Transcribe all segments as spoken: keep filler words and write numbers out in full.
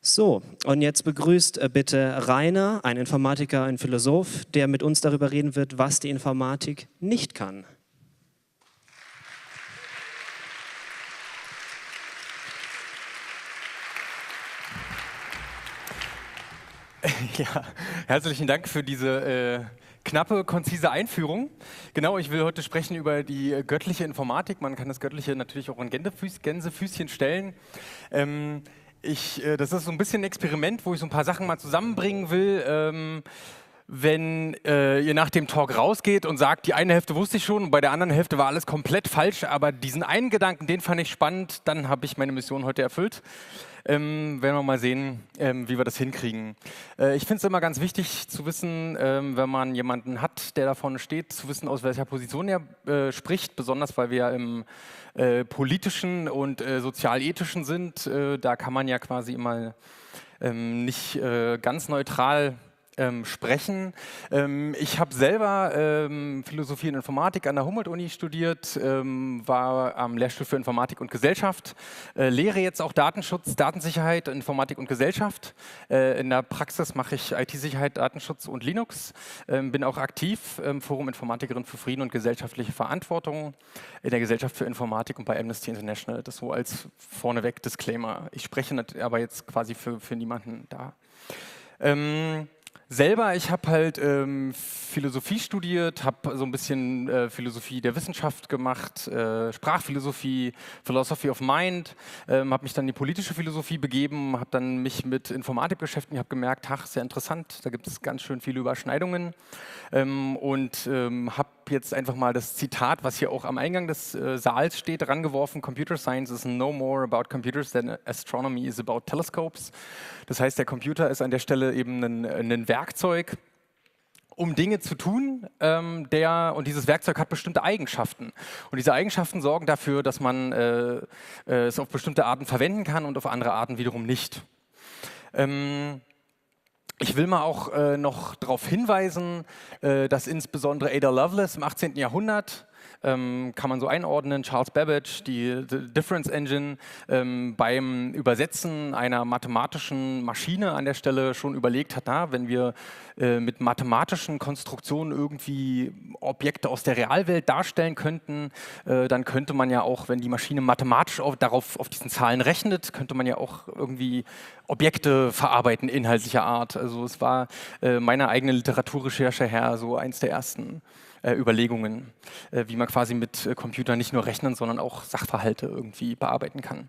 So, und jetzt begrüßt äh, bitte Rainer, ein Informatiker, ein Philosoph, der mit uns darüber reden wird, was die Informatik nicht kann. Ja, herzlichen Dank für diese äh, knappe, konzise Einführung. Genau, ich will heute sprechen über die äh, göttliche Informatik. Man kann das Göttliche natürlich auch in Gänsefüß Gänsefüßchen stellen. Ähm, ich, äh, das ist so ein bisschen ein Experiment, wo ich so ein paar Sachen mal zusammenbringen will. Ähm, wenn äh, ihr nach dem Talk rausgeht und sagt, die eine Hälfte wusste ich schon und bei der anderen Hälfte war alles komplett falsch, aber diesen einen Gedanken, den fand ich spannend, dann habe ich meine Mission heute erfüllt. Ähm, werden wir mal sehen, ähm, wie wir das hinkriegen. Äh, ich finde es immer ganz wichtig zu wissen, ähm, wenn man jemanden hat, der da vorne steht, zu wissen, aus welcher Position er äh, spricht, besonders weil wir ja im äh, politischen und äh, sozialethischen sind. Äh, da kann man ja quasi immer ähm, nicht äh, ganz neutral Ähm, sprechen. Ähm, ich habe selber ähm, Philosophie und Informatik an der Humboldt-Uni studiert, ähm, war am Lehrstuhl für Informatik und Gesellschaft, äh, lehre jetzt auch Datenschutz, Datensicherheit, Informatik und Gesellschaft. Äh, in der Praxis mache ich I T-Sicherheit, Datenschutz und Linux. Ähm, bin auch aktiv im Forum Informatikerin für Frieden und gesellschaftliche Verantwortung in der Gesellschaft für Informatik und bei Amnesty International. Das so als vorneweg Disclaimer. Ich spreche aber jetzt quasi für, für niemanden da. Ähm, Selber, ich habe halt ähm, Philosophie studiert, habe so ein bisschen äh, Philosophie der Wissenschaft gemacht, äh, Sprachphilosophie, Philosophy of Mind, ähm, habe mich dann in die politische Philosophie begeben, habe dann mich mit Informatik beschäftigt, habe gemerkt, ach, sehr interessant, da gibt es ganz schön viele Überschneidungen ähm, und ähm, habe jetzt einfach mal das Zitat, was hier auch am Eingang des äh, Saals steht, rangeworfen: Computer Science is no more about computers than astronomy is about telescopes. Das heißt, der Computer ist an der Stelle eben ein, ein Werkzeug, um Dinge zu tun, ähm, der, und dieses Werkzeug hat bestimmte Eigenschaften. Und diese Eigenschaften sorgen dafür, dass man äh, äh, es auf bestimmte Arten verwenden kann und auf andere Arten wiederum nicht. Ähm, Ich will mal auch äh, noch darauf hinweisen, äh, dass insbesondere Ada Lovelace im achtzehnten Jahrhundert, ähm, kann man so einordnen, Charles Babbage, die, die Difference Engine, ähm, beim Übersetzen einer mathematischen Maschine an der Stelle schon überlegt hat, na, wenn wir äh, mit mathematischen Konstruktionen irgendwie Objekte aus der Realwelt darstellen könnten, äh, dann könnte man ja auch, wenn die Maschine mathematisch auf, darauf, auf diesen Zahlen rechnet, könnte man ja auch irgendwie Objekte verarbeiten inhaltlicher Art. Also es war äh, meiner eigenen Literaturrecherche her so eins der ersten äh, Überlegungen, äh, wie man quasi mit äh, Computern nicht nur rechnen, sondern auch Sachverhalte irgendwie bearbeiten kann.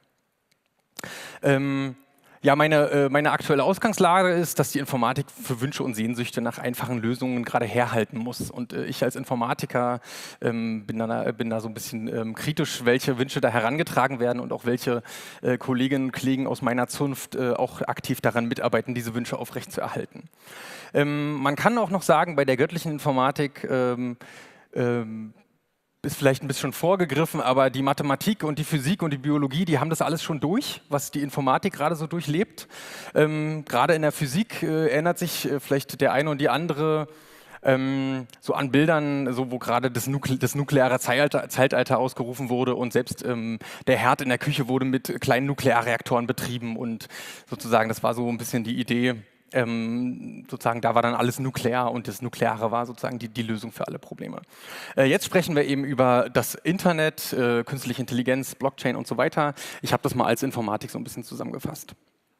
Ähm, Ja, meine, äh, meine aktuelle Ausgangslage ist, dass die Informatik für Wünsche und Sehnsüchte nach einfachen Lösungen gerade herhalten muss. Und äh, ich als Informatiker ähm, bin, da, bin da so ein bisschen ähm, kritisch, welche Wünsche da herangetragen werden und auch welche äh, Kolleginnen und Kollegen aus meiner Zunft äh, auch aktiv daran mitarbeiten, diese Wünsche aufrechtzuerhalten. Ähm, man kann auch noch sagen, bei der göttlichen Informatik ähm, ähm, ist vielleicht ein bisschen vorgegriffen, aber die Mathematik und die Physik und die Biologie, die haben das alles schon durch, was die Informatik gerade so durchlebt. Ähm, gerade in der Physik äh, erinnert sich äh, vielleicht der eine und die andere ähm, so an Bildern, so, wo gerade das, Nukle das nukleare Zeitalter, Zeitalter ausgerufen wurde und selbst ähm, der Herd in der Küche wurde mit kleinen Nuklearreaktoren betrieben und sozusagen, das war so ein bisschen die Idee. Ähm, sozusagen, da war dann alles nuklear und das Nukleare war sozusagen die, die Lösung für alle Probleme. Äh, jetzt sprechen wir eben über das Internet, äh, künstliche Intelligenz, Blockchain und so weiter. Ich habe das mal als Informatik so ein bisschen zusammengefasst.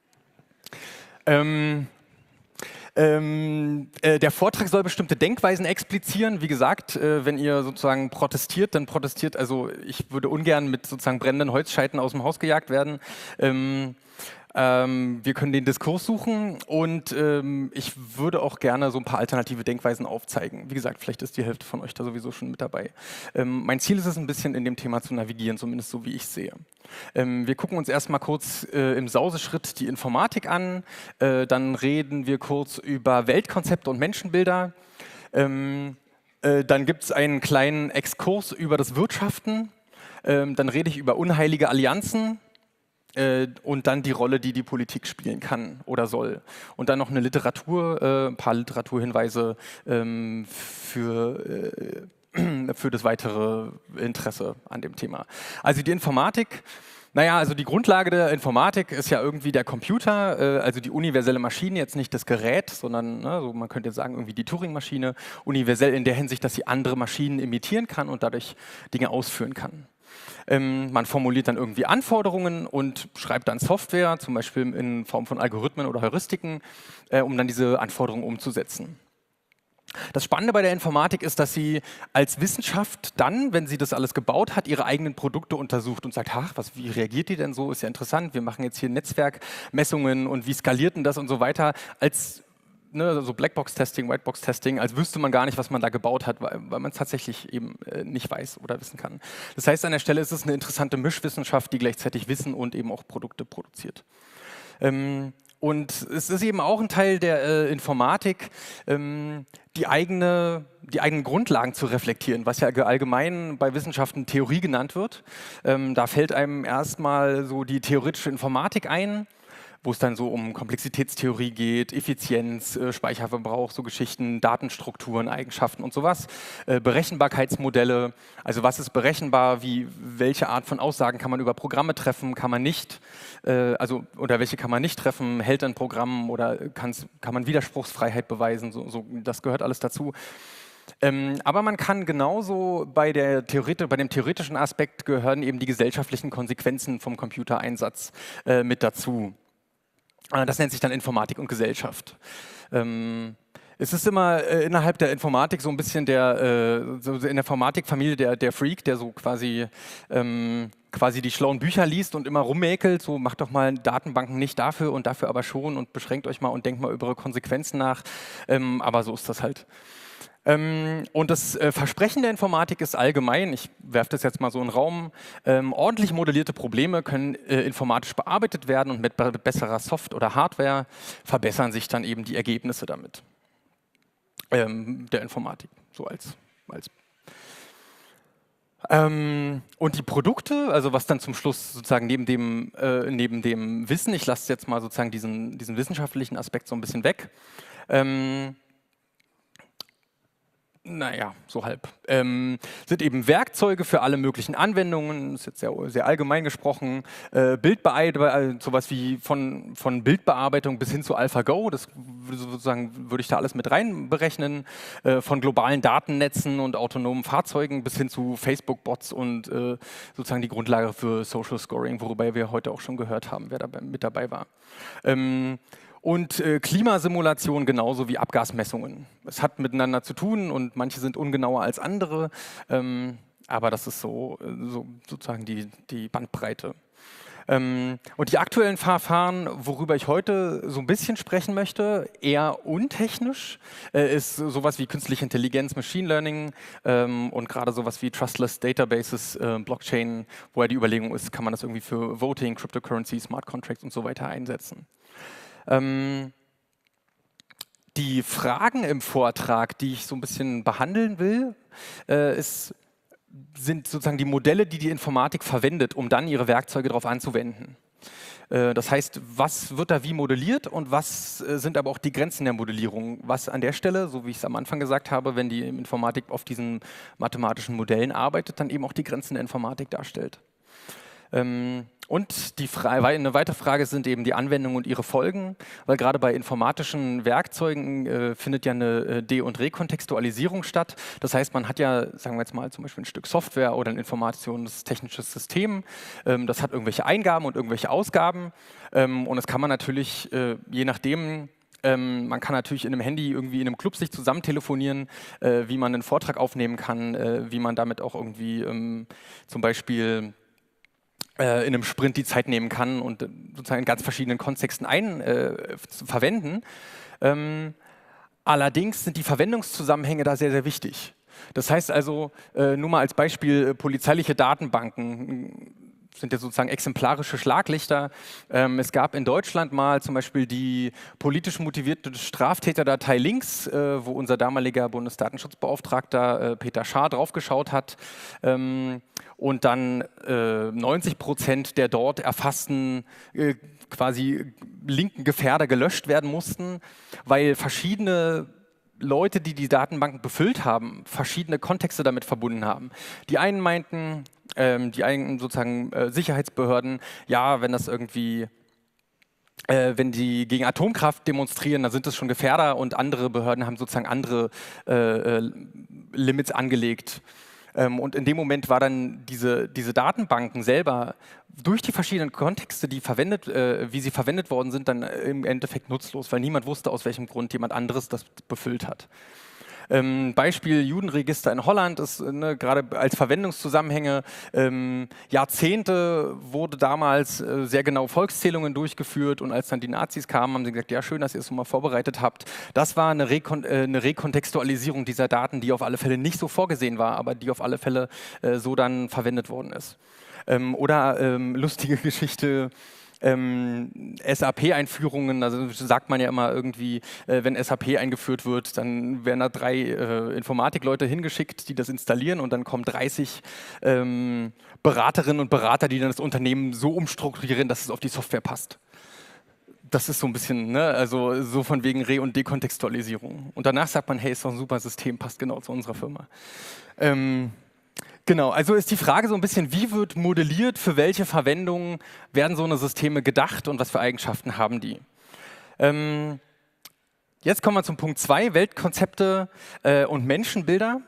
Ähm, Ähm, äh, der Vortrag soll bestimmte Denkweisen explizieren. Wie gesagt, äh, wenn ihr sozusagen protestiert, dann protestiert, also ich würde ungern mit sozusagen brennenden Holzscheiten aus dem Haus gejagt werden. Ähm, ähm, wir können den Diskurs suchen und ähm, ich würde auch gerne so ein paar alternative Denkweisen aufzeigen. Wie gesagt, vielleicht ist die Hälfte von euch da sowieso schon mit dabei. Ähm, mein Ziel ist es, ein bisschen in dem Thema zu navigieren, zumindest so wie ich sehe. Ähm, wir gucken uns erstmal kurz äh, im Sauseschritt die Informatik an, äh, dann reden wir kurz über Weltkonzepte und Menschenbilder. Ähm, äh, dann gibt es einen kleinen Exkurs über das Wirtschaften. Ähm, dann rede ich über unheilige Allianzen. Und dann die Rolle, die die Politik spielen kann oder soll. Und dann noch eine Literatur, äh, ein paar Literaturhinweise ähm, für, äh, für das weitere Interesse an dem Thema. Also die Informatik Naja, also die Grundlage der Informatik ist ja irgendwie der Computer, äh, also die universelle Maschine, jetzt nicht das Gerät, sondern ne, so man könnte jetzt sagen, irgendwie die Turing-Maschine, universell in der Hinsicht, dass sie andere Maschinen imitieren kann und dadurch Dinge ausführen kann. Ähm, man formuliert dann irgendwie Anforderungen und schreibt dann Software, zum Beispiel in Form von Algorithmen oder Heuristiken, äh, um dann diese Anforderungen umzusetzen. Das Spannende bei der Informatik ist, dass sie als Wissenschaft dann, wenn sie das alles gebaut hat, ihre eigenen Produkte untersucht und sagt, ach, was, wie reagiert die denn so? Ist ja interessant, wir machen jetzt hier Netzwerkmessungen und wie skaliert denn das und so weiter, als ne, so Blackbox-Testing, Whitebox-Testing, als wüsste man gar nicht, was man da gebaut hat, weil, weil man es tatsächlich eben äh, nicht weiß oder wissen kann. Das heißt, an der Stelle ist es eine interessante Mischwissenschaft, die gleichzeitig Wissen und eben auch Produkte produziert. Ähm, Und es ist eben auch ein Teil der äh, Informatik, ähm, die, eigene, die eigenen Grundlagen zu reflektieren, was ja allgemein bei Wissenschaften Theorie genannt wird. Ähm, da fällt einem erstmal so die theoretische Informatik ein, wo es dann so um Komplexitätstheorie geht, Effizienz, äh, Speicherverbrauch, so Geschichten, Datenstrukturen, Eigenschaften und sowas, äh, Berechenbarkeitsmodelle, also was ist berechenbar, wie, welche Art von Aussagen kann man über Programme treffen, kann man nicht, äh, also oder welche kann man nicht treffen, hält ein Programm oder kann's, kann man Widerspruchsfreiheit beweisen, so, so, das gehört alles dazu. Ähm, aber man kann genauso bei, der Theoret bei dem theoretischen Aspekt gehören eben die gesellschaftlichen Konsequenzen vom Computereinsatz äh, mit dazu. Das nennt sich dann Informatik und Gesellschaft. Ähm, es ist immer äh, innerhalb der Informatik so ein bisschen der, äh, so in der Informatikfamilie der, der Freak, der so quasi, ähm, quasi die schlauen Bücher liest und immer rummäkelt, so macht doch mal Datenbanken nicht dafür und dafür aber schon und beschränkt euch mal und denkt mal über eure Konsequenzen nach. Ähm, aber so ist das halt. Ähm, und das äh, Versprechen der Informatik ist allgemein, ich werfe das jetzt mal so in den Raum, ähm, ordentlich modellierte Probleme können äh, informatisch bearbeitet werden und mit be besserer Soft- oder Hardware verbessern sich dann eben die Ergebnisse damit ähm, der Informatik, so als, als ähm, und die Produkte, also was dann zum Schluss sozusagen neben dem, äh, neben dem Wissen, ich lasse jetzt mal sozusagen diesen, diesen wissenschaftlichen Aspekt so ein bisschen weg, ähm, naja, so halb, ähm, sind eben Werkzeuge für alle möglichen Anwendungen, das ist jetzt sehr, sehr allgemein gesprochen, äh, Bildbearbeitung, sowas wie von, von Bildbearbeitung bis hin zu AlphaGo, das sozusagen würde ich da alles mit rein berechnen, äh, von globalen Datennetzen und autonomen Fahrzeugen bis hin zu Facebook-Bots und äh, sozusagen die Grundlage für Social Scoring, worüber wir heute auch schon gehört haben, wer dabei, mit dabei war. Ähm, Und äh, Klimasimulation genauso wie Abgasmessungen. Es hat miteinander zu tun und manche sind ungenauer als andere, ähm, aber das ist so, so sozusagen die, die Bandbreite. Ähm, und die aktuellen Verfahren, worüber ich heute so ein bisschen sprechen möchte, eher untechnisch, äh, ist sowas wie künstliche Intelligenz, Machine Learning ähm, und gerade sowas wie Trustless Databases, äh, Blockchain, wo ja die Überlegung ist, kann man das irgendwie für Voting, Cryptocurrency, Smart Contracts und so weiter einsetzen. Ähm, die Fragen im Vortrag, die ich so ein bisschen behandeln will, äh, ist, sind sozusagen die Modelle, die die Informatik verwendet, um dann ihre Werkzeuge darauf anzuwenden. Äh, das heißt, was wird da wie modelliert und was äh, sind aber auch die Grenzen der Modellierung? Was an der Stelle, so wie ich es am Anfang gesagt habe, wenn die Informatik auf diesen mathematischen Modellen arbeitet, dann eben auch die Grenzen der Informatik darstellt. Ähm, Und die Frage, eine weitere Frage sind eben die Anwendungen und ihre Folgen, weil gerade bei informatischen Werkzeugen äh, findet ja eine äh, De- und Rekontextualisierung statt. Das heißt, man hat ja, sagen wir jetzt mal, zum Beispiel ein Stück Software oder ein informationstechnisches System, ähm, das hat irgendwelche Eingaben und irgendwelche Ausgaben ähm, und das kann man natürlich, äh, je nachdem, Ähm, man kann natürlich in einem Handy irgendwie in einem Club sich zusammen telefonieren, äh, wie man einen Vortrag aufnehmen kann, äh, wie man damit auch irgendwie ähm, zum Beispiel in einem Sprint die Zeit nehmen kann und sozusagen in ganz verschiedenen Kontexten ein, äh, verwenden. Ähm, allerdings sind die Verwendungszusammenhänge da sehr, sehr wichtig. Das heißt also, äh, nur mal als Beispiel, äh, polizeiliche Datenbanken sind ja sozusagen exemplarische Schlaglichter. Ähm, es gab in Deutschland mal zum Beispiel die politisch motivierte Straftäterdatei Links, äh, wo unser damaliger Bundesdatenschutzbeauftragter äh, Peter Schaar draufgeschaut hat ähm, und dann äh, neunzig Prozent der dort erfassten äh, quasi linken Gefährder gelöscht werden mussten, weil verschiedene Leute, die die Datenbanken befüllt haben, verschiedene Kontexte damit verbunden haben. Die einen meinten, ähm, die eigenen sozusagen äh, Sicherheitsbehörden, ja, wenn das irgendwie Äh, wenn die gegen Atomkraft demonstrieren, dann sind das schon Gefährder und andere Behörden haben sozusagen andere äh, äh, Limits angelegt. Ähm, und in dem Moment war dann diese, diese Datenbanken selber durch die verschiedenen Kontexte, die verwendet, äh, wie sie verwendet worden sind, dann im Endeffekt nutzlos, weil niemand wusste, aus welchem Grund jemand anderes das befüllt hat. Ähm, Beispiel Judenregister in Holland ist ne, gerade als Verwendungszusammenhänge. Ähm, Jahrzehnte wurde damals äh, sehr genau Volkszählungen durchgeführt und als dann die Nazis kamen, haben sie gesagt, ja schön, dass ihr es so mal vorbereitet habt. Das war eine, Rekon äh, eine Rekontextualisierung dieser Daten, die auf alle Fälle nicht so vorgesehen war, aber die auf alle Fälle äh, so dann verwendet worden ist. Ähm, oder ähm, lustige Geschichte, Ähm, S A P-Einführungen, also sagt man ja immer irgendwie, äh, wenn S A P eingeführt wird, dann werden da drei äh, Informatikleute hingeschickt, die das installieren und dann kommen dreißig ähm, Beraterinnen und Berater, die dann das Unternehmen so umstrukturieren, dass es auf die Software passt. Das ist so ein bisschen, ne, also so von wegen Re- und Dekontextualisierung. Und danach sagt man, hey, ist doch ein super System, passt genau zu unserer Firma. Ähm, Genau, also ist die Frage so ein bisschen, wie wird modelliert, für welche Verwendungen werden so eine Systeme gedacht und was für Eigenschaften haben die? Ähm, jetzt kommen wir zum Punkt zwei, Weltkonzepte äh, und Menschenbilder.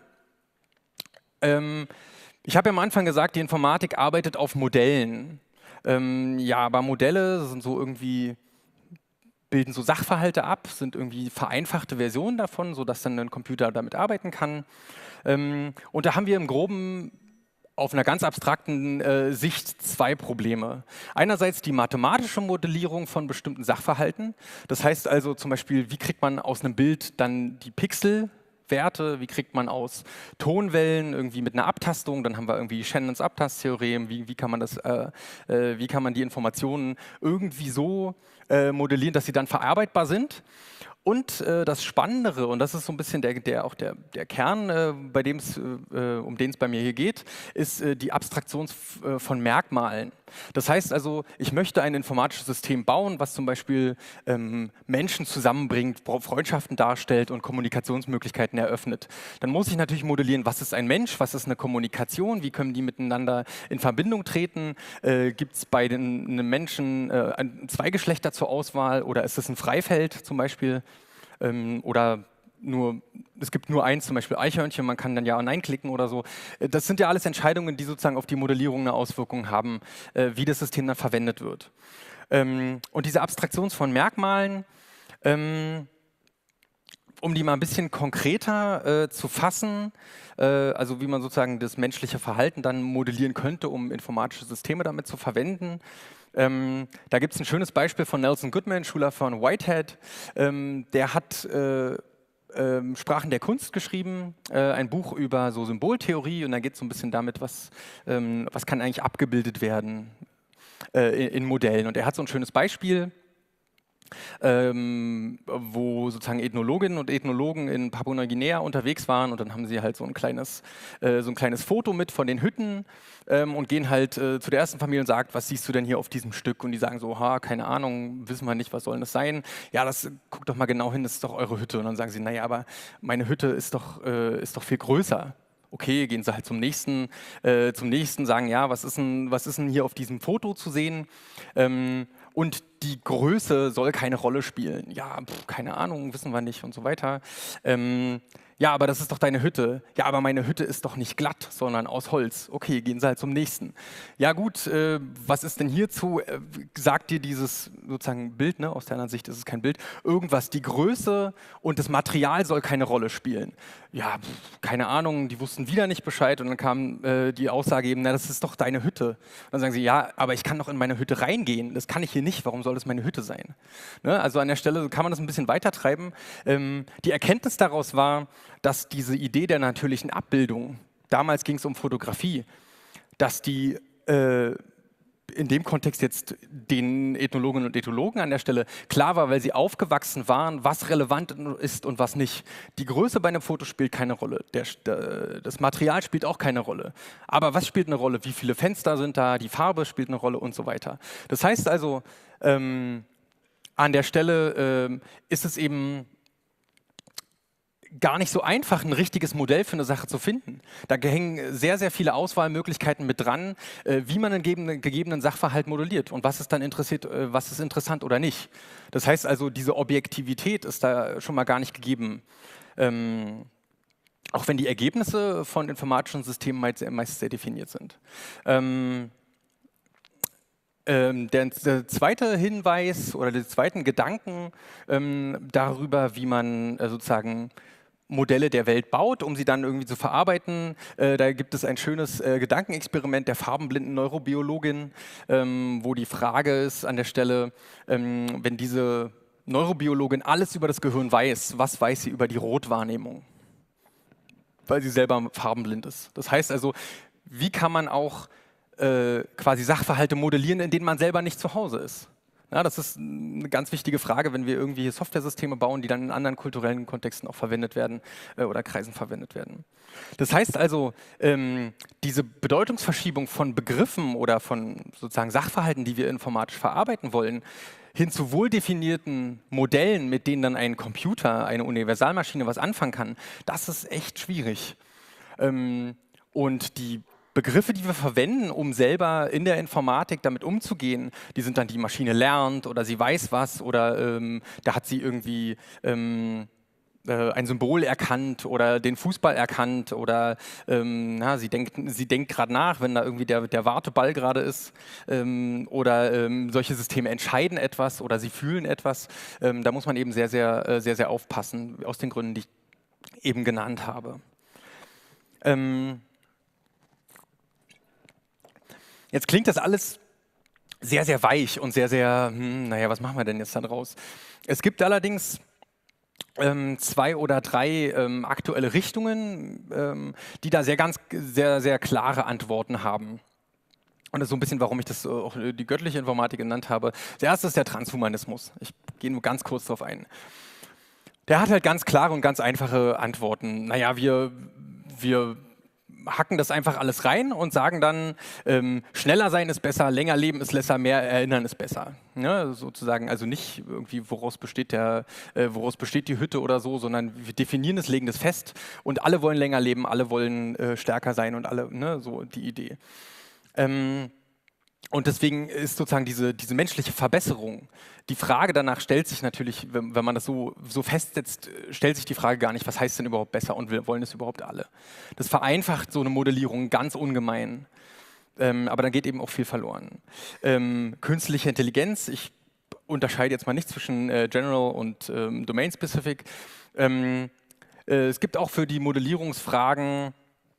Ähm, ich habe ja am Anfang gesagt, die Informatik arbeitet auf Modellen. Ähm, ja, aber Modelle sind so irgendwie, bilden so Sachverhalte ab, sind irgendwie vereinfachte Versionen davon, sodass dann ein Computer damit arbeiten kann. Ähm, und da haben wir im Groben auf einer ganz abstrakten äh, Sicht zwei Probleme. Einerseits die mathematische Modellierung von bestimmten Sachverhalten. Das heißt also zum Beispiel, wie kriegt man aus einem Bild dann die Pixelwerte, wie kriegt man aus Tonwellen irgendwie mit einer Abtastung, dann haben wir irgendwie Shannons Abtasttheorem, wie, wie, kann man das, äh, äh, wie kann man die Informationen irgendwie so äh, modellieren, dass sie dann verarbeitbar sind. Und äh, das Spannendere, und das ist so ein bisschen der, der, auch der, der Kern, äh, bei dem's, äh, um den es bei mir hier geht, ist äh, die Abstraktion äh, von Merkmalen. Das heißt also, ich möchte ein informatisches System bauen, was zum Beispiel ähm, Menschen zusammenbringt, Freundschaften darstellt und Kommunikationsmöglichkeiten eröffnet. Dann muss ich natürlich modellieren, was ist ein Mensch, was ist eine Kommunikation, wie können die miteinander in Verbindung treten, äh, gibt es bei den einem Menschen äh, zwei Geschlechter zur Auswahl oder ist es ein Freifeld zum Beispiel? Ähm, oder nur, es gibt nur eins, zum Beispiel Eichhörnchen, man kann dann Ja und Nein klicken oder so. Das sind ja alles Entscheidungen, die sozusagen auf die Modellierung eine Auswirkung haben, äh, wie das System dann verwendet wird. Ähm, und diese Abstraktion von Merkmalen, ähm, um die mal ein bisschen konkreter äh, zu fassen, äh, also wie man sozusagen das menschliche Verhalten dann modellieren könnte, um informatische Systeme damit zu verwenden. Ähm, da gibt es ein schönes Beispiel von Nelson Goodman, Schüler von Whitehead. Ähm, der hat äh, äh, Sprachen der Kunst geschrieben, äh, ein Buch über so Symboltheorie und da geht es so ein bisschen damit, was, ähm, was kann eigentlich abgebildet werden äh, in, in Modellen. Und er hat so ein schönes Beispiel, Ähm, wo sozusagen Ethnologinnen und Ethnologen in Papua-Neuguinea unterwegs waren und dann haben sie halt so ein kleines, äh, so ein kleines Foto mit von den Hütten ähm, und gehen halt äh, zu der ersten Familie und sagen, was siehst du denn hier auf diesem Stück? Und die sagen so, ha, keine Ahnung, wissen wir nicht, was soll das sein? Ja, das guckt doch mal genau hin, das ist doch eure Hütte. Und dann sagen sie, naja, aber meine Hütte ist doch, äh, ist doch viel größer. Okay, gehen sie halt zum nächsten, äh, zum nächsten, sagen, ja, was ist denn, was ist denn hier auf diesem Foto zu sehen? Ähm, und die Größe soll keine Rolle spielen. Ja, pf, keine Ahnung, wissen wir nicht und so weiter. Ähm, ja, aber das ist doch deine Hütte. Ja, aber meine Hütte ist doch nicht glatt, sondern aus Holz. Okay, gehen Sie halt zum nächsten. Ja gut, äh, was ist denn hierzu? Äh, sagt dir dieses sozusagen Bild, ne? Aus der anderen Sicht ist es kein Bild, irgendwas, die Größe und das Material soll keine Rolle spielen. Ja, pf, keine Ahnung, die wussten wieder nicht Bescheid und dann kam äh, die Aussage eben, na, das ist doch deine Hütte. Und dann sagen sie, ja, aber ich kann doch in meine Hütte reingehen. Das kann ich hier nicht. Warum soll das meine Hütte sein? Ne? Also an der Stelle kann man das ein bisschen weiter treiben. Ähm, die Erkenntnis daraus war, dass diese Idee der natürlichen Abbildung, damals ging es um Fotografie, dass die äh, in dem Kontext jetzt den Ethnologinnen und Ethnologen an der Stelle klar war, weil sie aufgewachsen waren, was relevant ist und was nicht. Die Größe bei einem Foto spielt keine Rolle, der, der, das Material spielt auch keine Rolle. Aber was spielt eine Rolle? Wie viele Fenster sind da? Die Farbe spielt eine Rolle und so weiter. Das heißt also, ähm, an der Stelle ähm, ist es eben gar nicht so einfach, ein richtiges Modell für eine Sache zu finden. Da hängen sehr, sehr viele Auswahlmöglichkeiten mit dran, äh, wie man einen gegebenen, gegebenen Sachverhalt modelliert und was ist dann interessiert, äh, was ist interessant oder nicht. Das heißt also, diese Objektivität ist da schon mal gar nicht gegeben. Ähm, auch wenn die Ergebnisse von informatischen Systemen meist, meist sehr definiert sind. Ähm, ähm, der, der zweite Hinweis oder der zweiten Gedanken ähm, darüber, wie man äh, sozusagen Modelle der Welt baut, um sie dann irgendwie zu verarbeiten. Äh, da gibt es ein schönes äh, Gedankenexperiment der farbenblinden Neurobiologin, ähm, wo die Frage ist an der Stelle, ähm, wenn diese Neurobiologin alles über das Gehirn weiß, was weiß sie über die Rotwahrnehmung? Weil sie selber farbenblind ist. Das heißt also, wie kann man auch äh, quasi Sachverhalte modellieren, in denen man selber nicht zu Hause ist? Ja, das ist eine ganz wichtige Frage, wenn wir irgendwie Softwaresysteme bauen, die dann in anderen kulturellen Kontexten auch verwendet werden äh, oder Kreisen verwendet werden. Das heißt also, ähm, diese Bedeutungsverschiebung von Begriffen oder von sozusagen Sachverhalten, die wir informatisch verarbeiten wollen, hin zu wohl definierten Modellen, mit denen dann ein Computer, eine Universalmaschine was anfangen kann, das ist echt schwierig. Ähm, und die Begriffe, die wir verwenden, um selber in der Informatik damit umzugehen, die sind dann, die Maschine lernt oder sie weiß was oder ähm, da hat sie irgendwie ähm, äh, ein Symbol erkannt oder den Fußball erkannt oder ähm, na, sie denkt, sie denkt gerade nach, wenn da irgendwie der, der Warteball gerade ist ähm, oder ähm, solche Systeme entscheiden etwas oder sie fühlen etwas. Ähm, da muss man eben sehr, sehr, äh, sehr, sehr aufpassen, aus den Gründen, die ich eben genannt habe. Ähm, Jetzt klingt das alles sehr, sehr weich und sehr, sehr, hm, naja, was machen wir denn jetzt da draus? Es gibt allerdings ähm, zwei oder drei ähm, aktuelle Richtungen, ähm, die da sehr, ganz, sehr, sehr klare Antworten haben. Und das ist so ein bisschen, warum ich das auch die göttliche Informatik genannt habe. Das erste ist der Transhumanismus. Ich gehe nur ganz kurz darauf ein. Der hat halt ganz klare und ganz einfache Antworten. Naja, wir, wir hacken das einfach alles rein und sagen dann, ähm, schneller sein ist besser, länger leben ist besser, mehr erinnern ist besser. Ja, sozusagen, also nicht irgendwie, woraus besteht, der, äh, woraus besteht die Hütte oder so, sondern wir definieren es, legen das fest und alle wollen länger leben, alle wollen äh, stärker sein und alle, ne, so die Idee. Ähm, Und deswegen ist sozusagen diese, diese menschliche Verbesserung, die Frage danach stellt sich natürlich, wenn, wenn man das so, so festsetzt, stellt sich die Frage gar nicht, was heißt denn überhaupt besser und wir wollen es überhaupt alle. Das vereinfacht so eine Modellierung ganz ungemein, ähm, aber dann geht eben auch viel verloren. Ähm, künstliche Intelligenz, ich unterscheide jetzt mal nicht zwischen äh, General und ähm, Domain-Specific. Ähm, äh, es gibt auch für die Modellierungsfragen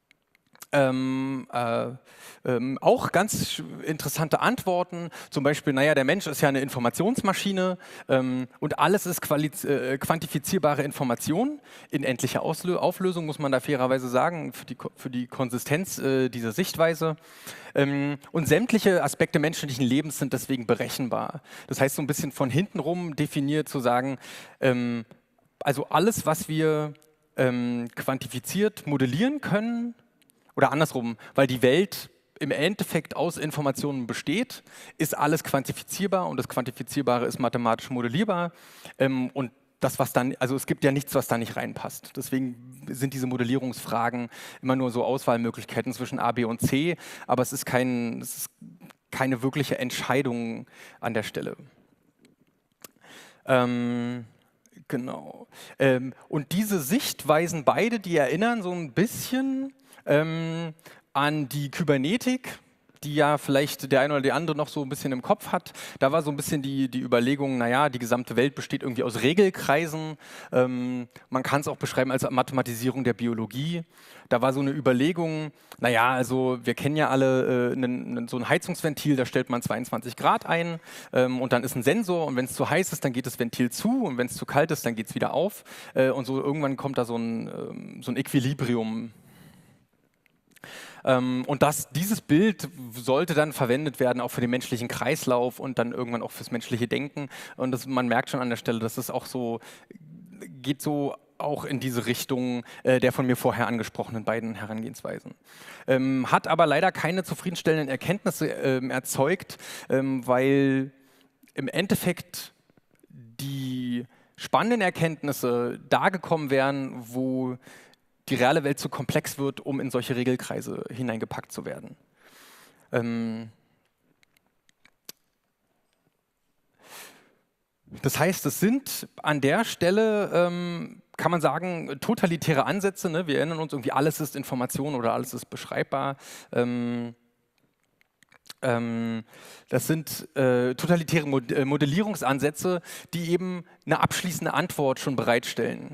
Ähm, äh, ähm, auch ganz interessante Antworten, zum Beispiel, naja, der Mensch ist ja eine Informationsmaschine ähm, und alles ist äh, quantifizierbare Information in endlicher Auslö Auflösung, muss man da fairerweise sagen, für die, für die Konsistenz äh, dieser Sichtweise. Ähm, und sämtliche Aspekte menschlichen Lebens sind deswegen berechenbar. Das heißt, so ein bisschen von hinten rum definiert zu sagen, ähm, also alles, was wir ähm, quantifiziert modellieren können, oder andersrum, weil die Welt im Endeffekt aus Informationen besteht, ist alles quantifizierbar und das Quantifizierbare ist mathematisch modellierbar. Ähm, und das, was dann, also es gibt ja nichts, was da nicht reinpasst. Deswegen sind diese Modellierungsfragen immer nur so Auswahlmöglichkeiten zwischen A, B und C, aber es ist, kein, es ist keine wirkliche Entscheidung an der Stelle. Ähm, genau. Ähm, und diese Sichtweisen beide, die erinnern so ein bisschen Ähm, an die Kybernetik, die ja vielleicht der eine oder die andere noch so ein bisschen im Kopf hat. Da war so ein bisschen die, die Überlegung, naja, die gesamte Welt besteht irgendwie aus Regelkreisen. Ähm, man kann es auch beschreiben als Mathematisierung der Biologie. Da war so eine Überlegung, naja, also wir kennen ja alle äh, nen, so ein Heizungsventil, da stellt man zweiundzwanzig Grad ein ähm, und dann ist ein Sensor und wenn es zu heiß ist, dann geht das Ventil zu und wenn es zu kalt ist, dann geht es wieder auf. Äh, und so irgendwann kommt da so ein, ähm, so ein Equilibrium. Ähm, und das, dieses Bild sollte dann verwendet werden, auch für den menschlichen Kreislauf und dann irgendwann auch fürs menschliche Denken. Und das, man merkt schon an der Stelle, dass es auch so, geht so auch in diese Richtung äh, der von mir vorher angesprochenen beiden Herangehensweisen. Ähm, hat aber leider keine zufriedenstellenden Erkenntnisse ähm, erzeugt, ähm, weil im Endeffekt die spannenden Erkenntnisse dargekommen wären, wo die reale Welt zu komplex wird, um in solche Regelkreise hineingepackt zu werden. Ähm das heißt, es sind an der Stelle, ähm, kann man sagen, totalitäre Ansätze. Ne? Wir erinnern uns irgendwie, alles ist Information oder alles ist beschreibbar. Ähm Ähm, das sind äh, totalitäre Mod äh, Modellierungsansätze, die eben eine abschließende Antwort schon bereitstellen.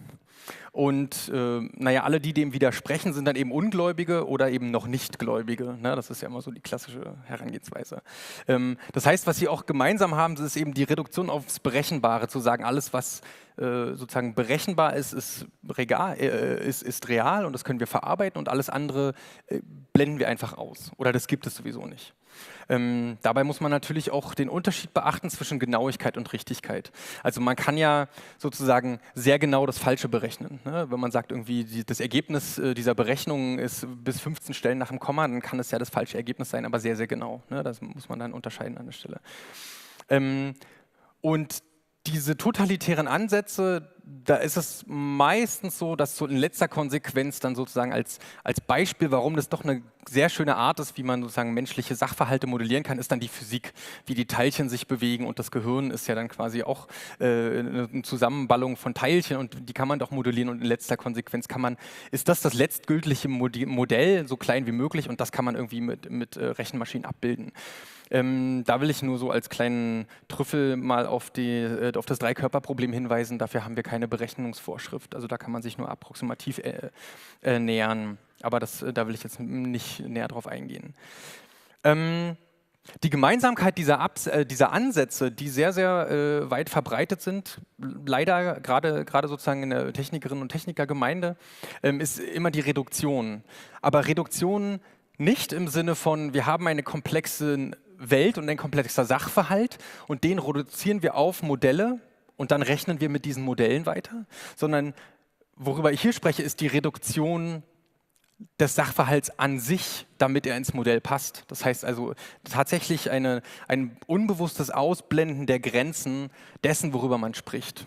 Und äh, naja, alle, die dem widersprechen, sind dann eben Ungläubige oder eben noch Nichtgläubige. Ne? Das ist ja immer so die klassische Herangehensweise. Ähm, das heißt, was sie auch gemeinsam haben, das ist eben die Reduktion aufs Berechenbare, zu sagen, alles, was äh, sozusagen berechenbar ist, ist, regal, äh, ist, ist real und das können wir verarbeiten und alles andere äh, blenden wir einfach aus. Oder das gibt es sowieso nicht. Ähm, dabei muss man natürlich auch den Unterschied beachten zwischen Genauigkeit und Richtigkeit. Also man kann ja sozusagen sehr genau das Falsche berechnen. Ne? Wenn man sagt, irgendwie die, das Ergebnis äh, dieser Berechnung ist bis fünfzehn Stellen nach dem Komma, dann kann es ja das falsche Ergebnis sein, aber sehr, sehr genau. Ne? Das muss man dann unterscheiden an der Stelle. Ähm, und diese totalitären Ansätze, da ist es meistens so, dass so in letzter Konsequenz dann sozusagen als, als Beispiel, warum das doch eine sehr schöne Art ist, wie man sozusagen menschliche Sachverhalte modellieren kann, ist dann die Physik, wie die Teilchen sich bewegen und das Gehirn ist ja dann quasi auch äh, eine Zusammenballung von Teilchen und die kann man doch modellieren und in letzter Konsequenz kann man, ist das das letztgültige Modell, so klein wie möglich und das kann man irgendwie mit, mit äh, Rechenmaschinen abbilden. Ähm, da will ich nur so als kleinen Trüffel mal auf, die, äh, auf das Dreikörperproblem hinweisen. Dafür haben wir keine Berechnungsvorschrift. Also da kann man sich nur approximativ äh, äh, nähern. Aber das, äh, da will ich jetzt nicht näher drauf eingehen. Ähm, die Gemeinsamkeit dieser, Abs äh, dieser Ansätze, die sehr, sehr äh, weit verbreitet sind, leider gerade gerade sozusagen in der Technikerinnen- und Technikergemeinde, ähm, ist immer die Reduktion. Aber Reduktion nicht im Sinne von, wir haben eine komplexe Welt und ein komplexer Sachverhalt und den reduzieren wir auf Modelle und dann rechnen wir mit diesen Modellen weiter, sondern worüber ich hier spreche, ist die Reduktion des Sachverhalts an sich, damit er ins Modell passt. Das heißt also tatsächlich eine, ein unbewusstes Ausblenden der Grenzen dessen, worüber man spricht.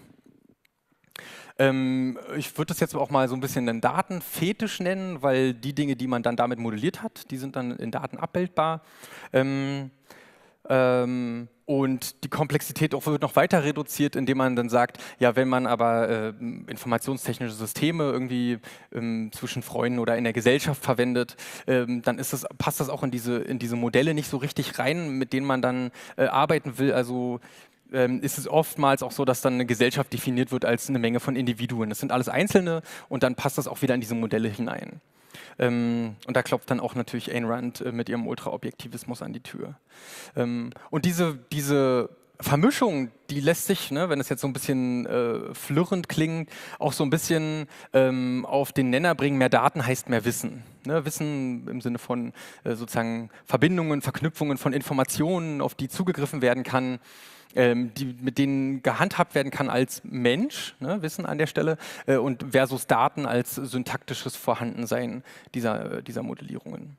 Ähm, ich würde das jetzt auch mal so ein bisschen einen Datenfetisch nennen, weil die Dinge, die man dann damit modelliert hat, die sind dann in Daten abbildbar. Ähm, ähm, und die Komplexität auch wird noch weiter reduziert, indem man dann sagt, ja, wenn man aber äh, informationstechnische Systeme irgendwie ähm, zwischen Freunden oder in der Gesellschaft verwendet, ähm, dann ist das, passt das auch in diese, in diese Modelle nicht so richtig rein, mit denen man dann äh, arbeiten will. Also ähm, ist es oftmals auch so, dass dann eine Gesellschaft definiert wird als eine Menge von Individuen. Das sind alles Einzelne und dann passt das auch wieder in diese Modelle hinein. Ähm, und da klopft dann auch natürlich Ayn Rand äh, mit ihrem Ultraobjektivismus an die Tür. Ähm, und diese, diese Vermischung, die lässt sich, ne, wenn es jetzt so ein bisschen äh, flirrend klingt, auch so ein bisschen ähm, auf den Nenner bringen, mehr Daten heißt mehr Wissen. Ne, Wissen im Sinne von äh, sozusagen Verbindungen, Verknüpfungen von Informationen, auf die zugegriffen werden kann, ähm, die, mit denen gehandhabt werden kann als Mensch, ne, Wissen an der Stelle, äh, und versus Daten als syntaktisches Vorhandensein dieser, dieser Modellierungen.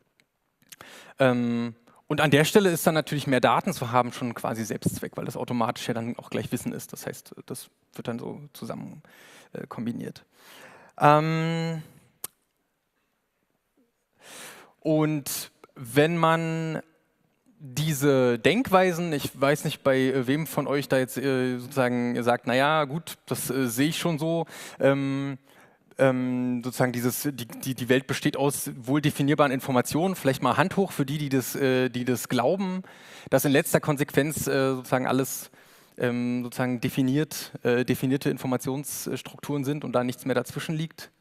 Ähm, Und an der Stelle ist dann natürlich mehr Daten zu haben schon quasi Selbstzweck, weil das automatisch ja dann auch gleich Wissen ist. Das heißt, das wird dann so zusammen äh, kombiniert. Ähm und wenn man diese Denkweisen, ich weiß nicht, bei wem von euch da jetzt äh, sozusagen sagt, naja, gut, das äh, sehe ich schon so, ähm, Ähm, sozusagen dieses, die, die, die Welt besteht aus wohl definierbaren Informationen, vielleicht mal Hand hoch für die, die das, äh, die das glauben, dass in letzter Konsequenz äh, sozusagen alles ähm, sozusagen definiert, äh, definierte Informationsstrukturen sind und da nichts mehr dazwischen liegt.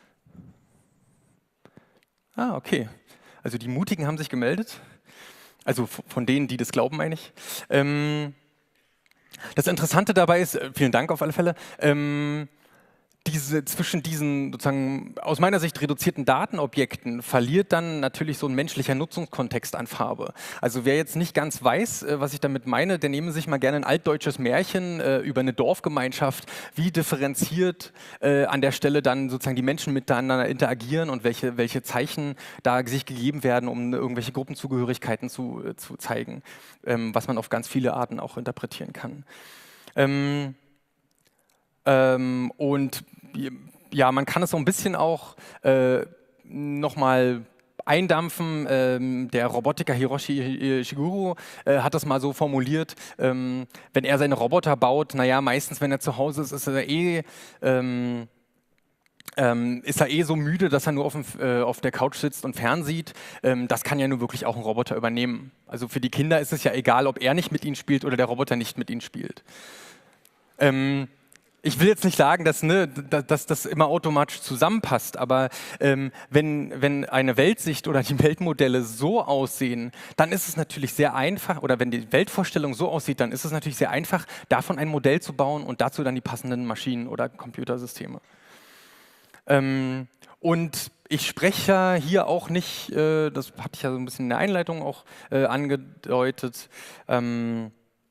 Ah, okay. Also die Mutigen haben sich gemeldet, also von denen, die das glauben, meine ich. Ähm, das Interessante dabei ist, äh, vielen Dank auf alle Fälle, ähm, Diese, zwischen diesen sozusagen aus meiner Sicht reduzierten Datenobjekten verliert dann natürlich so ein menschlicher Nutzungskontext an Farbe. Also wer jetzt nicht ganz weiß, äh, was ich damit meine, der nehme sich mal gerne ein altdeutsches Märchen äh, über eine Dorfgemeinschaft, wie differenziert äh, an der Stelle dann sozusagen die Menschen miteinander interagieren und welche, welche Zeichen da sich gegeben werden, um irgendwelche Gruppenzugehörigkeiten zu, äh, zu zeigen, ähm, was man auf ganz viele Arten auch interpretieren kann. Ähm, Ähm, und ja, man kann es so ein bisschen auch äh, nochmal eindampfen. Ähm, der Robotiker Hiroshi Ishiguro äh, hat das mal so formuliert, ähm, wenn er seine Roboter baut, naja, meistens, wenn er zu Hause ist, ist er eh... Ähm, Ähm, ist er eh so müde, dass er nur auf, dem, äh, auf der Couch sitzt und fernsieht. Ähm, das kann ja nur wirklich auch ein Roboter übernehmen. Also für die Kinder ist es ja egal, ob er nicht mit ihnen spielt oder der Roboter nicht mit ihnen spielt. Ähm, ich will jetzt nicht sagen, dass, ne, dass, dass das immer automatisch zusammenpasst, aber ähm, wenn, wenn eine Weltsicht oder die Weltmodelle so aussehen, dann ist es natürlich sehr einfach, oder wenn die Weltvorstellung so aussieht, dann ist es natürlich sehr einfach, davon ein Modell zu bauen und dazu dann die passenden Maschinen oder Computersysteme. Ähm, und ich spreche ja hier auch nicht, äh, das hatte ich ja so ein bisschen in der Einleitung auch äh, angedeutet, ähm,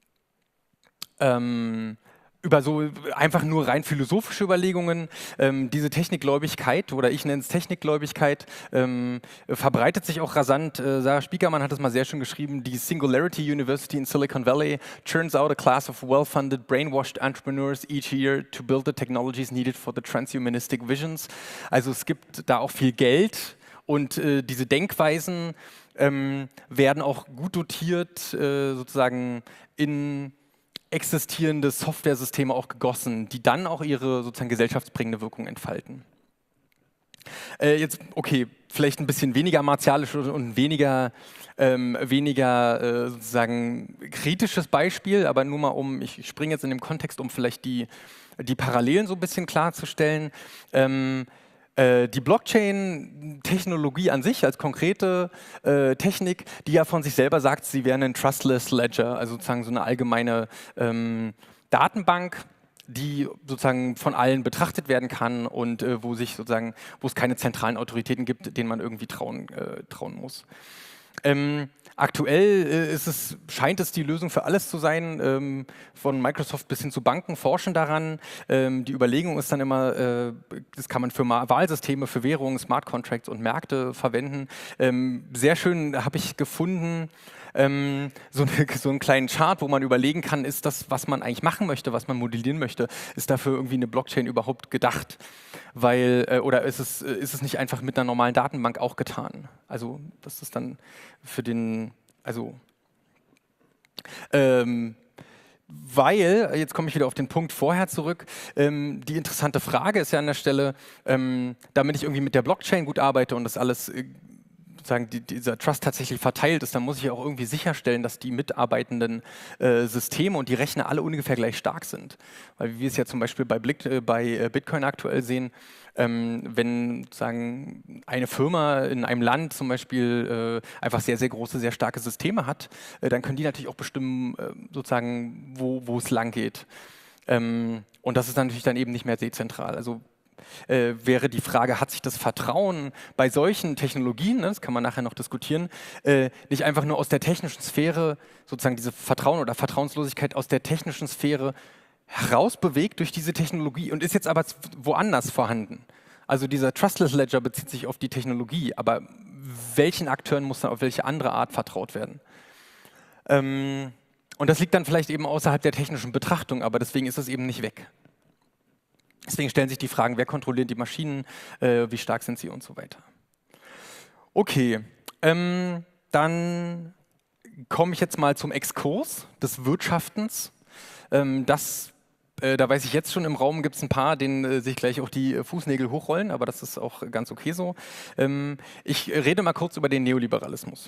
ähm, über so einfach nur rein philosophische Überlegungen. Ähm, diese Technikgläubigkeit, oder ich nenne es Technikgläubigkeit, ähm, verbreitet sich auch rasant. Äh, Sarah Spiekermann hat es mal sehr schön geschrieben, die Singularity University in Silicon Valley churns out a class of well-funded, brainwashed entrepreneurs each year to build the technologies needed for the transhumanistic visions. Also es gibt da auch viel Geld und äh, diese Denkweisen ähm, werden auch gut dotiert äh, sozusagen in existierende Softwaresysteme auch gegossen, die dann auch ihre sozusagen gesellschaftsbringende Wirkung entfalten. Äh, jetzt, okay, vielleicht ein bisschen weniger martialisch und weniger, ähm, weniger äh, sozusagen kritisches Beispiel, aber nur mal um, ich springe jetzt in dem Kontext, um vielleicht die, die Parallelen so ein bisschen klarzustellen. Ähm, Die Blockchain-Technologie an sich als konkrete äh, Technik, die ja von sich selber sagt, sie wäre ein Trustless Ledger, also sozusagen so eine allgemeine ähm, Datenbank, die sozusagen von allen betrachtet werden kann und äh, wo sich sozusagen, wo es keine zentralen Autoritäten gibt, denen man irgendwie trauen, äh, trauen muss. Ähm, aktuell äh, ist es, scheint es die Lösung für alles zu sein. Ähm, von Microsoft bis hin zu Banken forschen daran. Ähm, die Überlegung ist dann immer, äh, das kann man für Ma- Wahlsysteme, für Währungen, Smart Contracts und Märkte verwenden. Ähm, sehr schön habe ich gefunden, ähm, so, eine, so einen kleinen Chart, wo man überlegen kann, ist das, was man eigentlich machen möchte, was man modellieren möchte, ist dafür irgendwie eine Blockchain überhaupt gedacht? Weil, äh, oder ist es, ist es nicht einfach mit einer normalen Datenbank auch getan? Also das ist dann für den, also ähm, weil, jetzt komme ich wieder auf den Punkt vorher zurück, ähm, die interessante Frage ist ja an der Stelle, ähm, damit ich irgendwie mit der Blockchain gut arbeite und das alles äh, sozusagen die, dieser Trust tatsächlich verteilt ist, dann muss ich auch irgendwie sicherstellen, dass die mitarbeitenden äh, Systeme und die Rechner alle ungefähr gleich stark sind. Weil wie wir es ja zum Beispiel bei, Blick, äh, bei äh, Bitcoin aktuell sehen, ähm, wenn sozusagen eine Firma in einem Land zum Beispiel äh, einfach sehr, sehr große, sehr starke Systeme hat, äh, dann können die natürlich auch bestimmen, äh, sozusagen, wo, wo es lang geht. Ähm, und das ist natürlich dann eben nicht mehr dezentral. Also Äh, wäre die Frage, hat sich das Vertrauen bei solchen Technologien, ne, das kann man nachher noch diskutieren, äh, nicht einfach nur aus der technischen Sphäre, sozusagen diese Vertrauen oder Vertrauenslosigkeit aus der technischen Sphäre herausbewegt durch diese Technologie und ist jetzt aber woanders vorhanden. Also dieser Trustless Ledger bezieht sich auf die Technologie, aber welchen Akteuren muss dann auf welche andere Art vertraut werden? Ähm, und das liegt dann vielleicht eben außerhalb der technischen Betrachtung, aber deswegen ist es eben nicht weg. Deswegen stellen sich die Fragen, wer kontrolliert die Maschinen, äh, wie stark sind sie und so weiter. Okay, ähm, dann komme ich jetzt mal zum Exkurs des Wirtschaftens. Ähm, das, äh, da weiß ich jetzt schon, im Raum gibt es ein paar, denen äh, sich gleich auch die Fußnägel hochrollen, aber das ist auch ganz okay so. Ähm, ich rede mal kurz über den Neoliberalismus.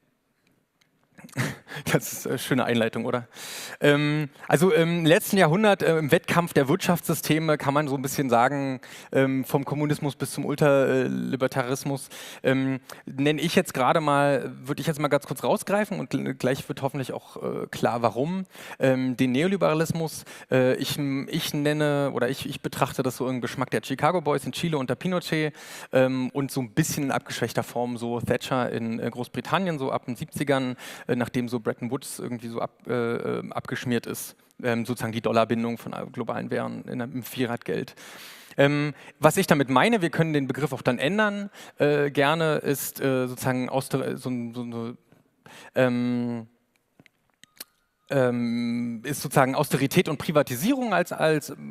Das ist eine schöne Einleitung, oder? Ähm, also im letzten Jahrhundert, äh, im Wettkampf der Wirtschaftssysteme, kann man so ein bisschen sagen, ähm, vom Kommunismus bis zum Ultralibertarismus, ähm, nenne ich jetzt gerade mal, würde ich jetzt mal ganz kurz rausgreifen und gleich wird hoffentlich auch äh, klar, warum. Ähm, den Neoliberalismus, äh, ich, ich nenne, oder ich, ich betrachte das so im Geschmack der Chicago Boys in Chile unter Pinochet ähm, und so ein bisschen in abgeschwächter Form so Thatcher in äh, Großbritannien, so ab den siebzigern, äh, nachdem so Bretton Woods irgendwie so ab, äh, abgeschmiert ist, ähm, sozusagen die Dollarbindung von globalen Währungen in einem Fiat-Geld. Ähm, was ich damit meine, wir können den Begriff auch dann ändern, äh, gerne ist äh, sozusagen Auster so, so eine ähm, ähm, ist sozusagen Austerität und Privatisierung als, als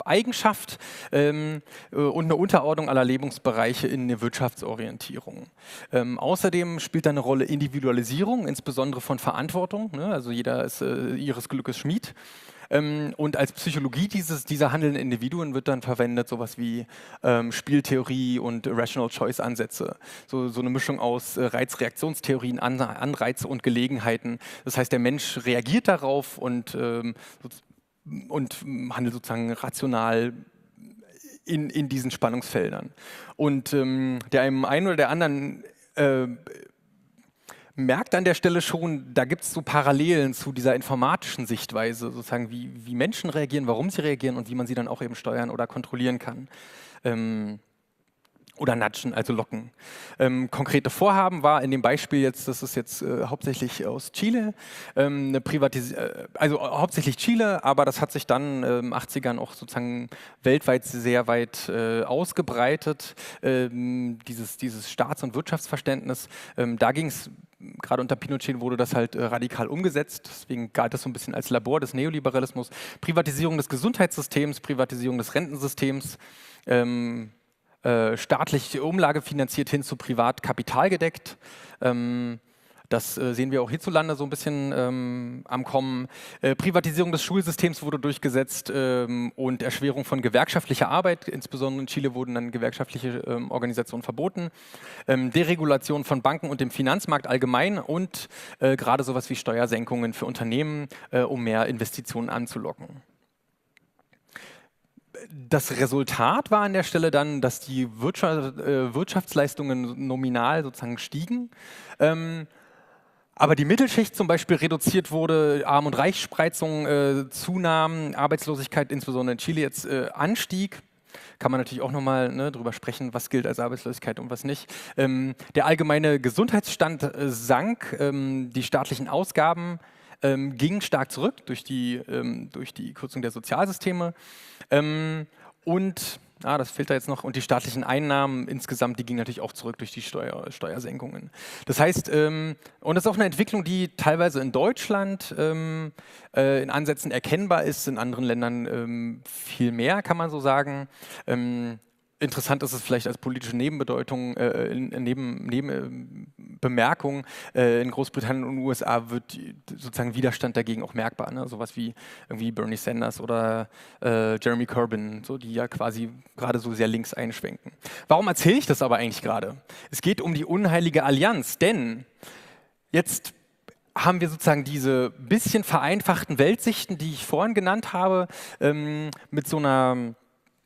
Eigenschaft ähm, äh, und eine Unterordnung aller Lebensbereiche in eine Wirtschaftsorientierung. Ähm, außerdem spielt da eine Rolle Individualisierung, insbesondere von Verantwortung. Ne? Also jeder ist äh, ihres Glückes Schmied. Ähm, und als Psychologie dieses, dieser handelnden Individuen wird dann verwendet sowas wie ähm, Spieltheorie und Rational Choice Ansätze. So, so eine Mischung aus äh, Reizreaktionstheorien, An Anreize und Gelegenheiten. Das heißt, der Mensch reagiert darauf und, ähm, und handelt sozusagen rational in, in diesen Spannungsfeldern. Und ähm, der einem einen oder der anderen äh, merkt an der Stelle schon, da gibt es so Parallelen zu dieser informatischen Sichtweise, sozusagen wie, wie Menschen reagieren, warum sie reagieren und wie man sie dann auch eben steuern oder kontrollieren kann. Ähm, oder nudgen, also locken. Ähm, konkrete Vorhaben war in dem Beispiel jetzt, das ist jetzt äh, hauptsächlich aus Chile, ähm, eine Privatis äh, also hauptsächlich Chile, aber das hat sich dann äh, in den achtzigern auch sozusagen weltweit sehr weit äh, ausgebreitet, ähm, dieses, dieses Staats- und Wirtschaftsverständnis. Ähm, da ging es, gerade unter Pinochet wurde das halt äh, radikal umgesetzt, deswegen galt das so ein bisschen als Labor des Neoliberalismus. Privatisierung des Gesundheitssystems, Privatisierung des Rentensystems, ähm, Äh, staatlich umlagefinanziert hin zu privat kapitalgedeckt. Ähm, das äh, sehen wir auch hierzulande so ein bisschen ähm, am Kommen. Äh, Privatisierung des Schulsystems wurde durchgesetzt ähm, und Erschwerung von gewerkschaftlicher Arbeit. Insbesondere in Chile wurden dann gewerkschaftliche ähm, Organisationen verboten. Ähm, Deregulation von Banken und dem Finanzmarkt allgemein und äh, gerade sowas wie Steuersenkungen für Unternehmen, äh, um mehr Investitionen anzulocken. Das Resultat war an der Stelle dann, dass die Wirtschaft, äh, Wirtschaftsleistungen nominal sozusagen stiegen, ähm, aber die Mittelschicht zum Beispiel reduziert wurde, Arm- und Reichsspreizung äh, zunahmen, Arbeitslosigkeit insbesondere in Chile jetzt äh, anstieg. Kann man natürlich auch nochmal ne, drüber sprechen, was gilt als Arbeitslosigkeit und was nicht. Ähm, der allgemeine Gesundheitsstand äh, sank, ähm, die staatlichen Ausgaben ähm, gingen stark zurück durch die, ähm, durch die Kürzung der Sozialsysteme. Ähm, und, ah, das fehlt da jetzt noch, und die staatlichen Einnahmen insgesamt, die gingen natürlich auch zurück durch die Steuer, Steuersenkungen. Das heißt, ähm, und das ist auch eine Entwicklung, die teilweise in Deutschland ähm, äh, in Ansätzen erkennbar ist, in anderen Ländern ähm, viel mehr, kann man so sagen. Ähm, Interessant ist es vielleicht als politische Nebenbedeutung, äh, neben, neben äh, Bemerkung, äh, in Großbritannien und den U S A wird sozusagen Widerstand dagegen auch merkbar. Ne? Sowas wie irgendwie Bernie Sanders oder äh, Jeremy Corbyn, so, die ja quasi gerade so sehr links einschwenken. Warum erzähle ich das aber eigentlich gerade? Es geht um die unheilige Allianz, denn jetzt haben wir sozusagen diese bisschen vereinfachten Weltsichten, die ich vorhin genannt habe, ähm, mit so einer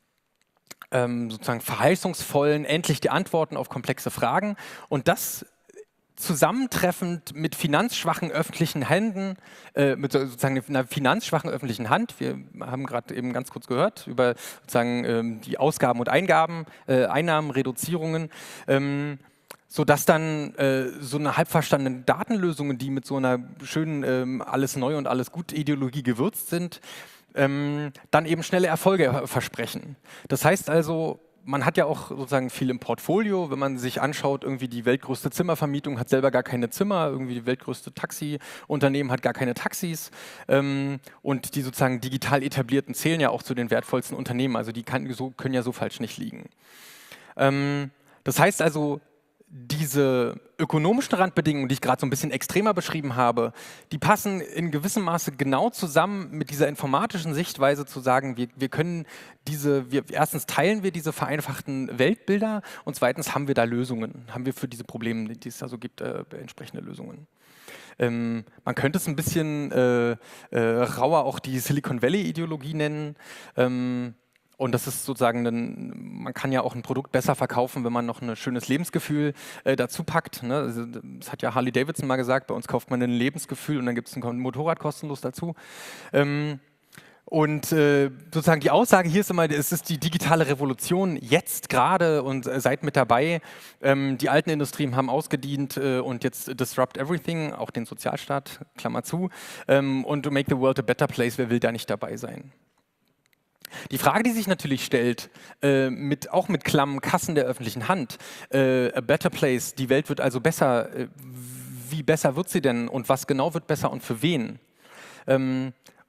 Ähm, sozusagen verheißungsvollen, endlich die Antworten auf komplexe Fragen und das zusammentreffend mit finanzschwachen öffentlichen Händen, äh, mit sozusagen einer finanzschwachen öffentlichen Hand. Wir haben gerade eben ganz kurz gehört über sozusagen ähm, die Ausgaben und Eingaben, äh, Einnahmen, Reduzierungen. Ähm, sodass dann äh, so eine halb verstandene Datenlösungen, die mit so einer schönen ähm, alles neu und alles gut Ideologie gewürzt sind, ähm, dann eben schnelle Erfolge versprechen. Das heißt also, man hat ja auch sozusagen viel im Portfolio, wenn man sich anschaut, irgendwie die weltgrößte Zimmervermietung hat selber gar keine Zimmer, irgendwie die weltgrößte Taxiunternehmen hat gar keine Taxis ähm, und die sozusagen digital etablierten zählen ja auch zu den wertvollsten Unternehmen, also die kann, so, können ja so falsch nicht liegen. Ähm, das heißt also, diese ökonomischen Randbedingungen, die ich gerade so ein bisschen extremer beschrieben habe, die passen in gewissem Maße genau zusammen mit dieser informatischen Sichtweise zu sagen, wir, wir können diese, wir, erstens teilen wir diese vereinfachten Weltbilder und zweitens haben wir da Lösungen, haben wir für diese Probleme, die es da so gibt, äh, entsprechende Lösungen. Ähm, man könnte es ein bisschen äh, äh, rauer auch die Silicon Valley-Ideologie nennen. Ähm, Und das ist sozusagen, ein, man kann ja auch ein Produkt besser verkaufen, wenn man noch ein schönes Lebensgefühl äh, dazu packt. Ne? Also, das hat ja Harley Davidson mal gesagt, bei uns kauft man ein Lebensgefühl und dann gibt es ein Motorrad kostenlos dazu. Ähm, und äh, sozusagen die Aussage hier ist immer, es ist die digitale Revolution jetzt gerade und äh, seid mit dabei. Ähm, die alten Industrien haben ausgedient äh, und jetzt disrupt everything, auch den Sozialstaat, Klammer zu. Ähm, und to make the world a better place, wer will da nicht dabei sein? Die Frage, die sich natürlich stellt, äh, mit, auch mit klammen Kassen der öffentlichen Hand, äh, a better place, die Welt wird also besser, äh, wie besser wird sie denn und was genau wird besser und für wen? Ähm,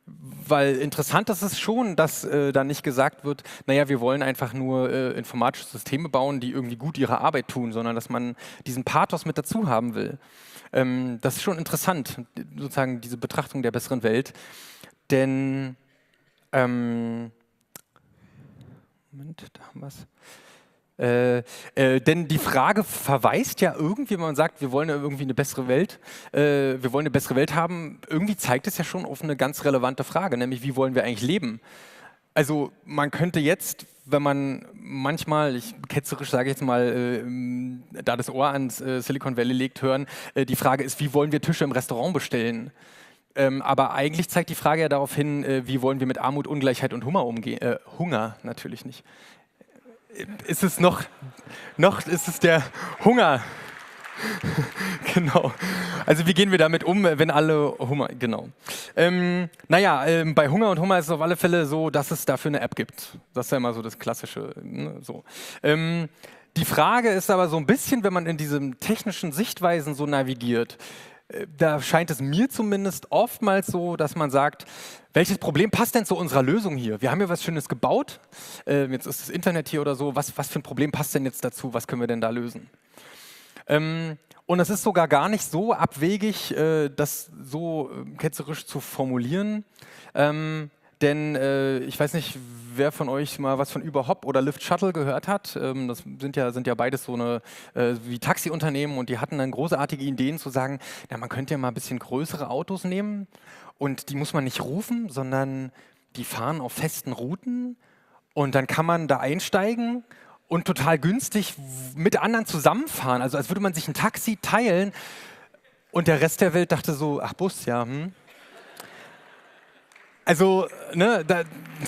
Weil interessant ist es schon, dass äh, da nicht gesagt wird, naja, wir wollen einfach nur äh, informatische Systeme bauen, die irgendwie gut ihre Arbeit tun, sondern dass man diesen Pathos mit dazu haben will. Ähm, das ist schon interessant, sozusagen diese Betrachtung der besseren Welt. Denn, ähm, Moment, da haben wir es. Äh, äh, denn die Frage verweist ja irgendwie, wenn man sagt, wir wollen ja irgendwie eine bessere Welt, äh, wir wollen eine bessere Welt haben, irgendwie zeigt es ja schon auf eine ganz relevante Frage, nämlich wie wollen wir eigentlich leben? Also man könnte jetzt, wenn man manchmal, ich ketzerisch sage ich jetzt mal, äh, da das Ohr ans äh, Silicon Valley legt, hören, äh, die Frage ist, wie wollen wir Tische im Restaurant bestellen? Ähm, aber eigentlich zeigt die Frage ja darauf hin, äh, wie wollen wir mit Armut, Ungleichheit und Hunger umgehen? Äh, Hunger natürlich nicht. Ist es noch, noch ist es der Hunger. Genau. Also wie gehen wir damit um, wenn alle Hunger, genau. Ähm, naja, ähm, bei Hunger und Hunger ist es auf alle Fälle so, dass es dafür eine App gibt. Das ist ja immer so das Klassische. Ne, so. Ähm, die Frage ist aber so ein bisschen, wenn man in diesen technischen Sichtweisen so navigiert, da scheint es mir zumindest oftmals so, dass man sagt, welches Problem passt denn zu unserer Lösung hier? Wir haben ja was Schönes gebaut, äh, jetzt ist das Internet hier oder so, was, was für ein Problem passt denn jetzt dazu, was können wir denn da lösen? Ähm, und es ist sogar gar nicht so abwegig, äh, das so äh, ketzerisch zu formulieren, ähm, denn äh, ich weiß nicht, wer von euch mal was von Uber Hop oder Lyft Shuttle gehört hat. Ähm, das sind ja, sind ja beides so eine äh, wie Taxiunternehmen und die hatten dann großartige Ideen zu sagen, na, man könnte ja mal ein bisschen größere Autos nehmen und die muss man nicht rufen, sondern die fahren auf festen Routen und dann kann man da einsteigen und total günstig mit anderen zusammenfahren. Also als würde man sich ein Taxi teilen und der Rest der Welt dachte so, ach Bus, ja, hm. Also, ne, da,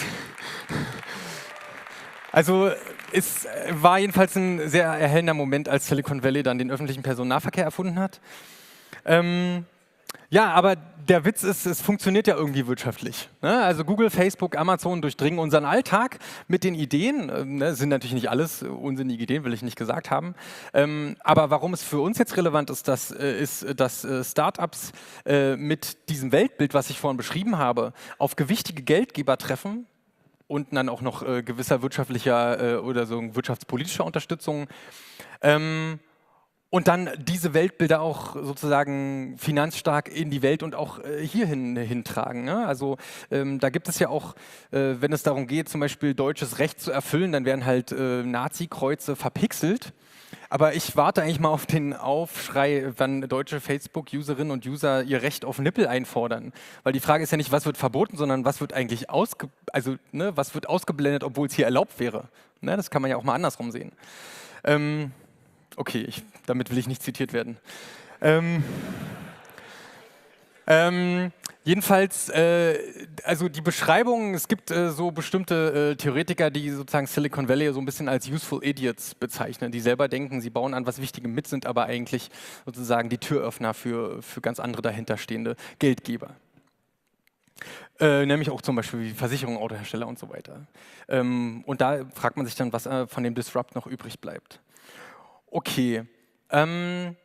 also es war jedenfalls ein sehr erhellender Moment, als Silicon Valley dann den öffentlichen Personennahverkehr erfunden hat. Ähm, ja, aber der Witz ist, es funktioniert ja irgendwie wirtschaftlich. Ne? Also Google, Facebook, Amazon durchdringen unseren Alltag mit den Ideen. Ähm, ne, sind natürlich nicht alles unsinnige Ideen, will ich nicht gesagt haben. Ähm, aber warum es für uns jetzt relevant ist, das, äh, ist, dass äh, Startups äh, mit diesem Weltbild, was ich vorhin beschrieben habe, auf gewichtige Geldgeber treffen und dann auch noch äh, gewisser wirtschaftlicher äh, oder so wirtschaftspolitischer Unterstützung. Ähm, Und dann diese Weltbilder auch sozusagen finanzstark in die Welt und auch äh, hierhin hintragen. Ne? Also ähm, da gibt es ja auch, äh, wenn es darum geht, zum Beispiel deutsches Recht zu erfüllen, dann werden halt äh, Nazi-Kreuze verpixelt. Aber ich warte eigentlich mal auf den Aufschrei, wann deutsche Facebook-Userinnen und User ihr Recht auf Nippel einfordern. Weil die Frage ist ja nicht, was wird verboten, sondern was wird eigentlich ausge also, ne, was wird ausgeblendet, obwohl es hier erlaubt wäre. Ne? Das kann man ja auch mal andersrum sehen. Ähm, Okay, ich, damit will ich nicht zitiert werden. Ähm, ähm, jedenfalls, äh, also die Beschreibung, es gibt äh, so bestimmte äh, Theoretiker, die sozusagen Silicon Valley so ein bisschen als useful idiots bezeichnen, die selber denken, sie bauen an was Wichtigem mit, sind aber eigentlich sozusagen die Türöffner für, für ganz andere dahinterstehende Geldgeber. Äh, nämlich auch zum Beispiel wie Versicherungen, Autohersteller und so weiter. Ähm, und da fragt man sich dann, was äh, von dem Disrupt noch übrig bleibt. Okay, ähm,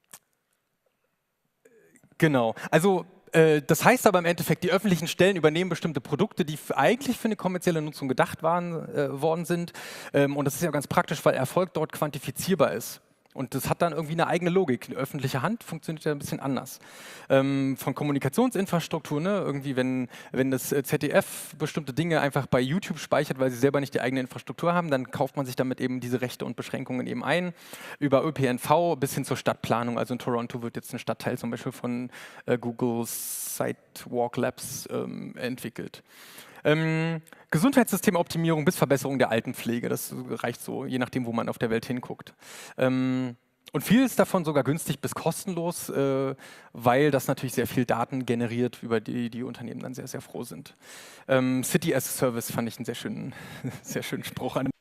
genau. Also äh, das heißt aber im Endeffekt, die öffentlichen Stellen übernehmen bestimmte Produkte, die eigentlich für eine kommerzielle Nutzung gedacht waren, äh, worden sind. Ähm, und das ist ja ganz praktisch, weil Erfolg dort quantifizierbar ist. Und das hat dann irgendwie eine eigene Logik. Die öffentliche Hand funktioniert ja ein bisschen anders. Ähm, von Kommunikationsinfrastruktur, ne? Irgendwie, wenn, wenn das Z D F bestimmte Dinge einfach bei YouTube speichert, weil sie selber nicht die eigene Infrastruktur haben, dann kauft man sich damit eben diese Rechte und Beschränkungen eben ein. Über Ö P N V bis hin zur Stadtplanung. Also in Toronto wird jetzt ein Stadtteil zum Beispiel von äh, Google Sidewalk Labs ähm, entwickelt. Ähm, Gesundheitssystemoptimierung bis Verbesserung der Altenpflege, das reicht so, je nachdem, wo man auf der Welt hinguckt. Ähm, und vieles davon sogar günstig bis kostenlos, äh, weil das natürlich sehr viel Daten generiert, über die die Unternehmen dann sehr, sehr froh sind. Ähm, City as a Service fand ich einen sehr schönen, sehr schönen Spruch an